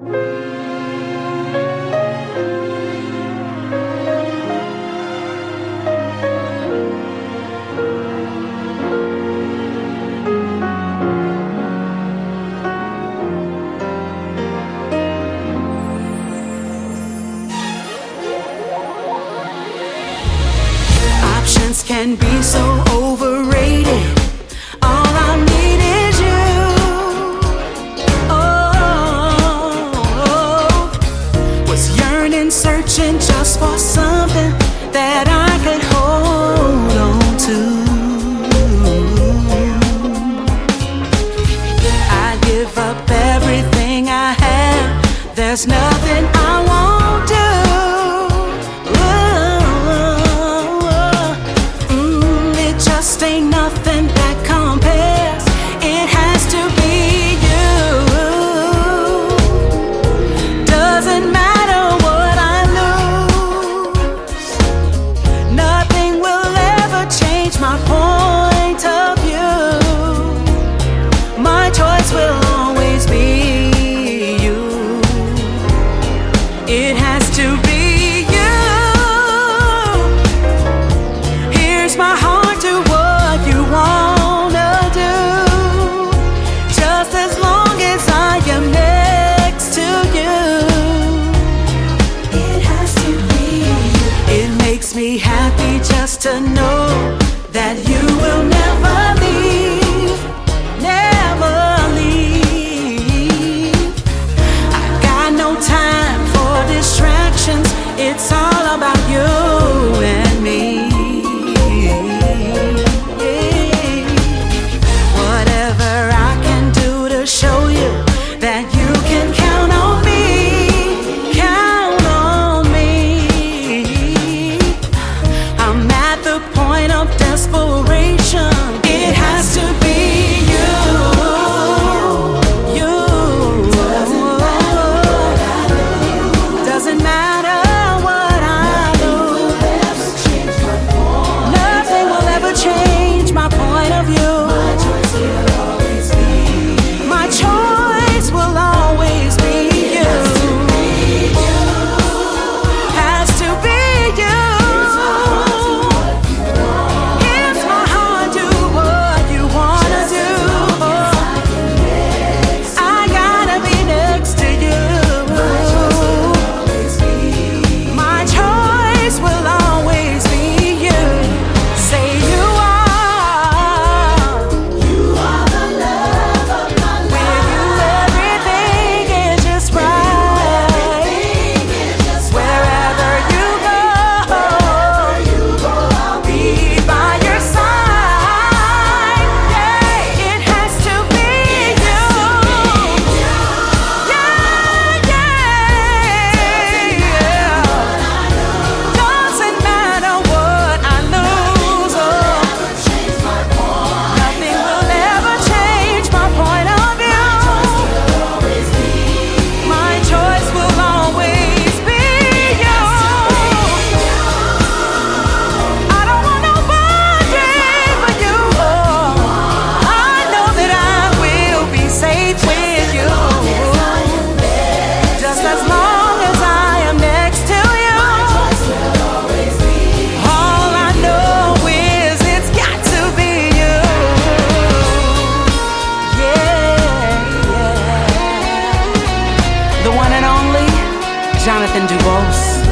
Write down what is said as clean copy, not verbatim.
Options can be so overrated. All I need is you. Was yearning, searching just for something that I could hold on to. I give up everything I have. There's nothing I won't do. Ain't nothing that compares. It has to be you. Doesn't matter what I lose, nothing will ever change my point of view. My choice will always be you. It has to be you. Here's my heart to you wanna do, just as long as I am next to you. It has to be you. It makes me happy just to know that you will never leave, never leave. I got no time for distractions. It's all about you and me. Show you that you can count on me, count on me. I'm at the point of desperation. It has to be you, you. Doesn't matter what I do. Nothing will ever change my point of view. Choice will always be you. Has to be you. Here's my heart, do what you wanna do. I gotta be next to you. My choice will always be you. Say you are. You are the love of my life. Jonathan Dubose.